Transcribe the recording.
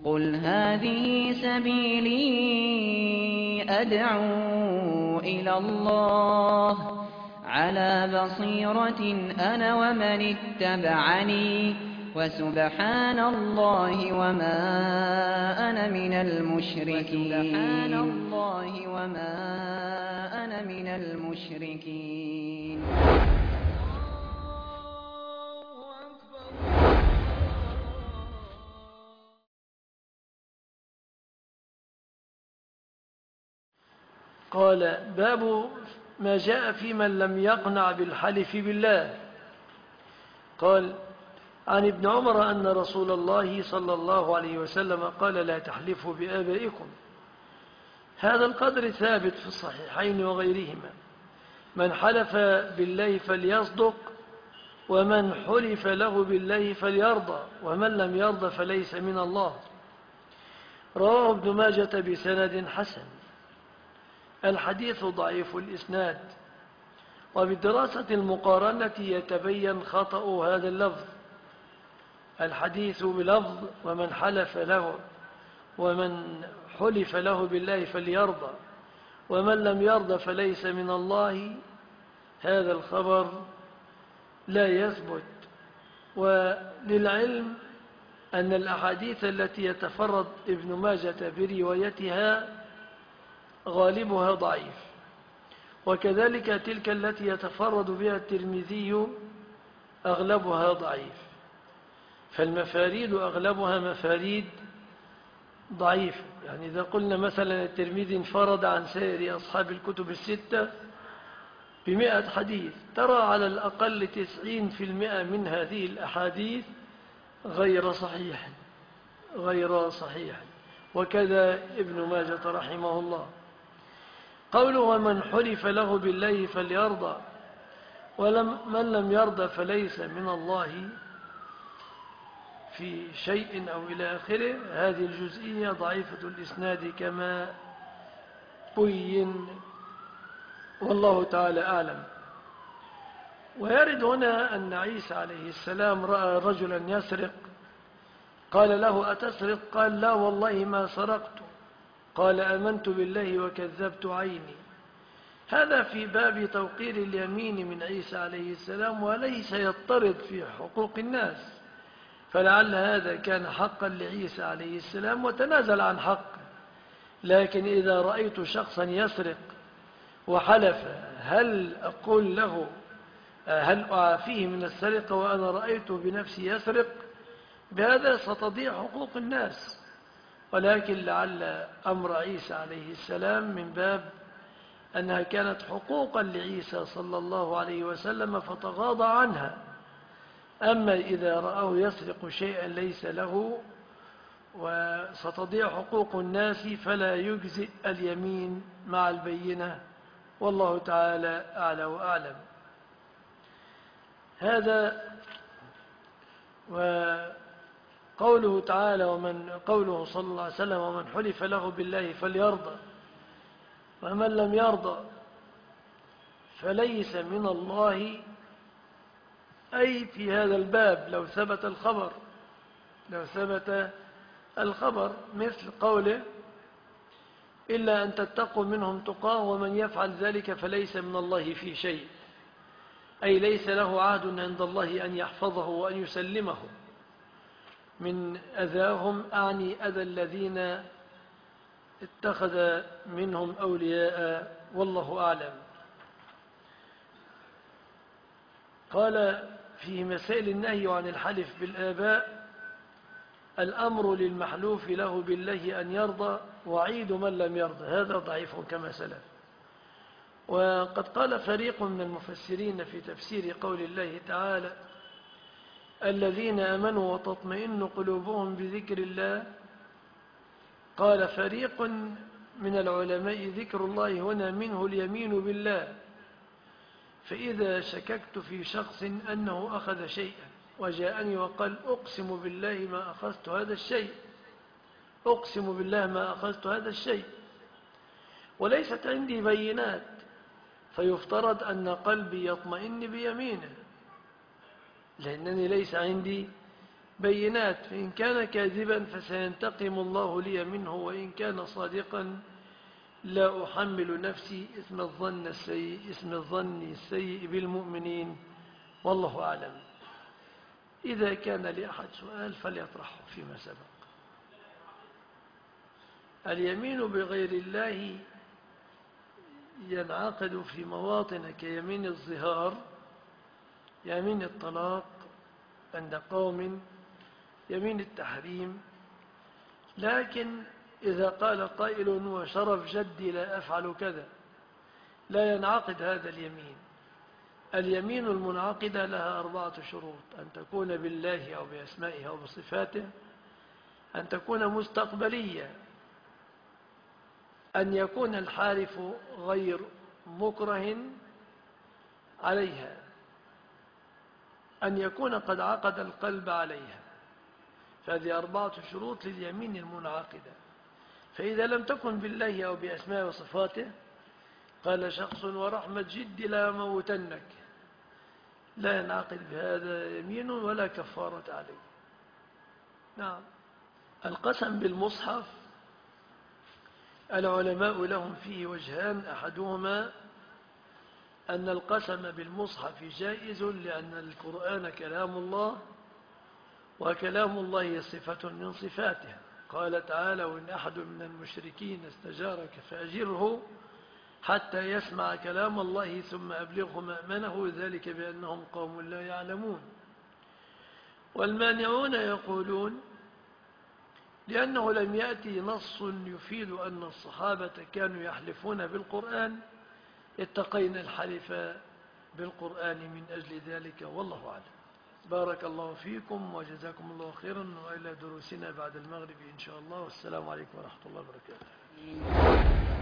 قُلْ هَٰذِهِ سَبِيلِي أَدْعُو إِلَى اللَّهِ ۚ عَلَىٰ بَصِيرَةٍ أَنَا وَمَنِ اتَّبَعَنِي ۖ وَسُبْحَانَ اللَّهِ وَمَا أَنَا مِنَ الْمُشْرِكِينَ. قال: باب ما جاء في من لم يقنع بالحلف بالله. قال: عن ابن عمر أن رسول الله صلى الله عليه وسلم قال: لا تحلفوا بآبائكم. هذا القدر ثابت في الصحيحين وغيرهما: من حلف بالله فليصدق، ومن حلف له بالله فليرضى، ومن لم يرضى فليس من الله. رواه ابن ماجة بسند حسن. الحديث ضعيف الإسناد، وبالدراسة المقارنة يتبين خطأ هذا اللفظ. الحديث بلفظ ومن حلف له بالله فليرضى، ومن لم يرضى فليس من الله، هذا الخبر لا يثبت. وللعلم أن الأحاديث التي يتفرد ابن ماجة بروايتها غالبها ضعيف، وكذلك تلك التي يتفرد بها الترمذي أغلبها ضعيف، فالمفاريد أغلبها مفاريد ضعيفة. يعني إذا قلنا مثلا الترمذي انفرد عن سائر أصحاب الكتب الستة ب100 حديث، ترى على الأقل 90% من هذه الأحاديث غير صحيح، وكذا ابن ماجة رحمه الله. قوله: ومن حلف له بالله فليرضى، ومن لم يرضى فليس من الله في شيء أو إلى آخره، هذه الجزئية ضعيفة الإسناد كما بين، والله تعالى أعلم. ويرد هنا أن عيسى عليه السلام رأى رجلا يسرق، قال له: أتسرق؟ قال: لا والله ما سرقت. قال: آمنت بالله وكذبت عيني. هذا في باب توقير اليمين من عيسى عليه السلام، وليس يضطرد في حقوق الناس، فلعل هذا كان حقا لعيسى عليه السلام وتنازل عن حقه. لكن إذا رأيت شخصا يسرق وحلف، هل أقول له هل أعافيه من السرقة وأنا رأيته بنفسي يسرق؟ بهذا ستضيع حقوق الناس. ولكن لعل أمر عيسى عليه السلام من باب أنها كانت حقوقا لعيسى صلى الله عليه وسلم فتغاضى عنها. أما إذا رأوا يسرق شيئا ليس له وستضيع حقوق الناس، فلا يجزئ اليمين مع البينة، والله تعالى أعلى وأعلم. هذا وقوله تعالى قوله صلى الله عليه وسلم: ومن حلف له بالله فليرضى، ومن لم يرضى فليس من الله. أي في هذا الباب لو ثبت الخبر مثل قوله: إلا أن تتقوا منهم تقاه، ومن يفعل ذلك فليس من الله في شيء، أي ليس له عهد عند الله أن يحفظه وأن يسلمه من أذاهم، أعني أذى الذين اتخذ منهم أولياء، والله أعلم. قال: في مسائل النهي عن الحلف بالآباء: الأمر للمحلوف له بالله أن يرضى، وعيد من لم يرضى. هذا ضعيف كما سلف. وقد قال فريق من المفسرين في تفسير قول الله تعالى: الذين آمنوا وتطمئن قلوبهم بذكر الله. قال فريق من العلماء: ذكر الله هنا منه اليمين بالله، فإذا شككت في شخص أنه أخذ شيئا وجاءني وقال: أقسم بالله ما أخذت هذا الشيء، وليست عندي بينات، فيفترض أن قلبي يطمئن بيمينه، لأنني ليس عندي بينات، فإن كان كاذبا فسينتقم الله لي منه، وإن كان صادقا لا أحمل نفسي اسم الظن السيء بالمؤمنين، والله أعلم. إذا كان لأحد سؤال فليطرحه فيما سبق. اليمين بغير الله ينعقد في مواطن كيمين الظهار، يمين الطلاق عند قوم، يمين التحريم. لكن إذا قال قائل وشرف جدي لا أفعل كذا، لا ينعقد هذا اليمين. اليمين المنعقدة لها 4 شروط: أن تكون بالله أو بأسمائه أو بصفاته، أن تكون مستقبلية، أن يكون الحالف غير مكره عليها، أن يكون قد عقد القلب عليها. فهذه 4 شروط لليمين المنعقدة. فإذا لم تكن بالله أو بأسماء وصفاته، قال شخص ورحمة جدي لا موتنك، لا ينعقد بهذا يمين ولا كفارة عليه. نعم. القسم بالمصحف العلماء لهم فيه وجهان: أحدهما أن القسم بالمصحف جائز لأن القرآن كلام الله، وكلام الله صفة من صفاته. قال تعالى: وإن أحد من المشركين استجارك فأجره حتى يسمع كلام الله ثم أبلغه مأمنه، ذلك بأنهم قوم لا يعلمون. والمانعون يقولون لأنه لم يأتي نص يفيد أن الصحابة كانوا يحلفون بالقرآن، اتقينا الحلف بالقرآن من أجل ذلك، والله أعلم. بارك الله فيكم وجزاكم الله خيرا، وإلى دروسنا بعد المغرب إن شاء الله، والسلام عليكم ورحمة الله وبركاته.